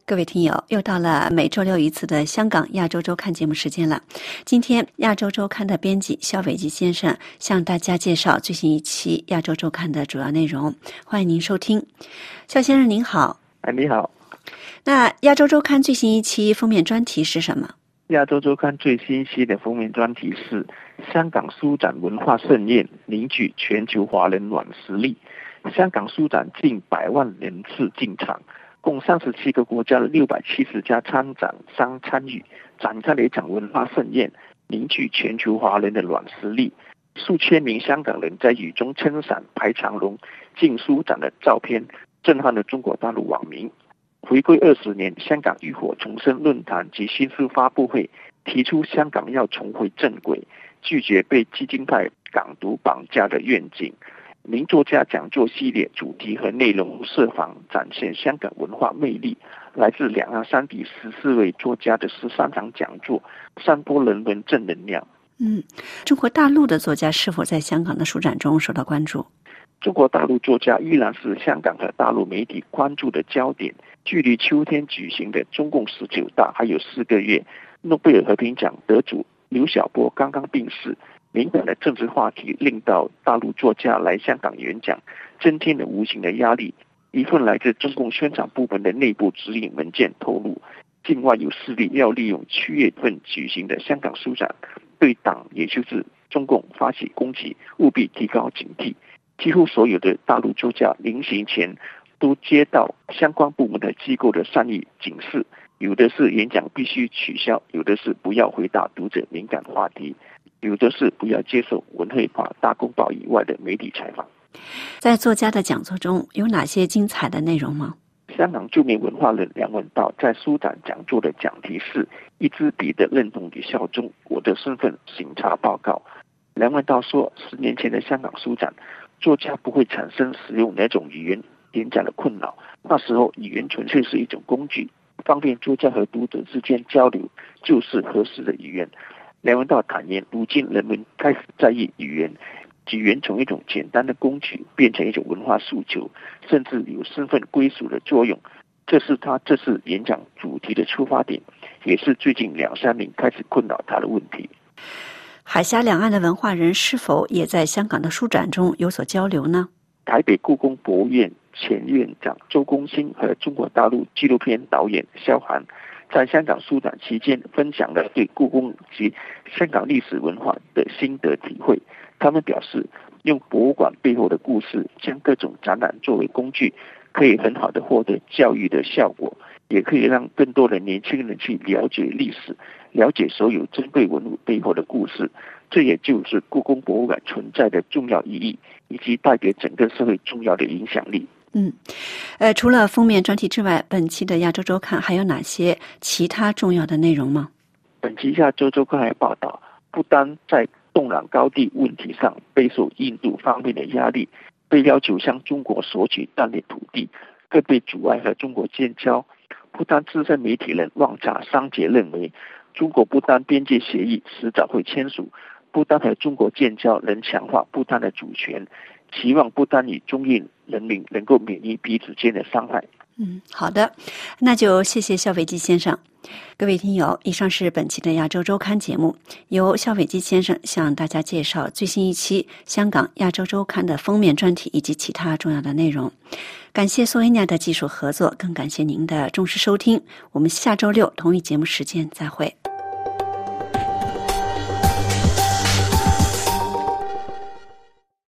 各位听友，又到了每周六一次的香港亚洲周刊节目时间了。今天亚洲周刊的编辑肖伟基先生向大家介绍最新一期亚洲周刊的主要内容，欢迎您收听。肖先生您好。 你好。 那亚洲周刊最新一期封面专题是什么？ 亚洲周刊最新一期的封面专题是香港书展文化盛宴凝聚全球华人软实力。香港书展近100万人次进场，共37个国家的670家参展商参与，展开了一场文化盛宴，凝聚全球华人的软实力。数千名香港人在雨中撑伞排长龙进书展的照片，震撼了中国大陆网民。回归20年，香港浴火重生论坛及新书发布会提出香港要重回正轨，拒绝被激进派港独绑架的愿景。名作家讲座系列主题和内容设防展现香港文化魅力，来自两岸三地14位作家的13场讲座，散播人文正能量。 中国大陆的作家是否在香港的书展中受到关注？ 中国大陆作家依然是香港和大陆媒体关注的焦点。距离秋天举行的中共19大还有4个月，诺贝尔和平奖得主刘晓波刚刚病逝，敏感的政治话题令到大陆作家来香港演讲，增添了无形的压力。一份来自中共宣传部门的内部指引文件透露，境外有势力要利用7月份举行的香港书展，对党也就是中共发起攻击，务必提高警惕。几乎所有的大陆作家临行前都接到相关部门的机构的善意警示，有的是演讲必须取消，有的是不要回答读者敏感话题，有的是不要接受文汇报、大公报以外的媒体采访。 在作家的讲座中有哪些精彩的内容吗？ 香港著名文化人梁文道在书展讲座的讲题是一支笔的认同与效忠，我的身份审查报告。梁文道说，10年前的香港书展，作家不会产生使用哪种语言演讲的困扰，那时候语言纯粹是一种工具，方便作家和读者之间交流，就是合适的语言。梁文道坦言，如今人们开始在意语言从一种简单的工具变成一种文化诉求，甚至有身份归属的作用。这是他这次演讲主题的出发点，也是最近2-3年开始困扰他的问题。 海峡两岸的文化人是否也在香港的书展中有所交流呢？ 台北故宫博物院前院长周公兴和中国大陆纪录片导演萧涵在香港书展期间分享了对故宫及香港历史文化的心得体会。他们表示，用博物馆背后的故事，将各种展览作为工具，可以很好的获得教育的效果，也可以让更多的年轻人去了解历史，了解所有珍贵文物背后的故事。这也就是故宫博物馆存在的重要意义，以及带给整个社会重要的影响力。 除了封面专题之外，本期的亚洲周刊还有哪些其他重要的内容吗？ 本期亚洲周刊还报道，不单在动壤高地问题上备受印度方面的压力，被要求向中国索取战略土地，更被阻碍和中国建交。不丹资深媒体人旺查桑杰认为，中国不丹边界协议迟早会签署，不丹和中国建交能强化不丹的主权，期望不丹与中印人民能够免于彼此间的伤害。 好的，那就谢谢肖伟基先生。各位听友，以上是本期的亚洲周刊节目，由肖伟基先生向大家介绍最新一期香港亚洲周刊的封面专题以及其他重要的内容。感谢索维尼亚的技术合作，更感谢您的重视收听。我们下周6同一节目时间再会。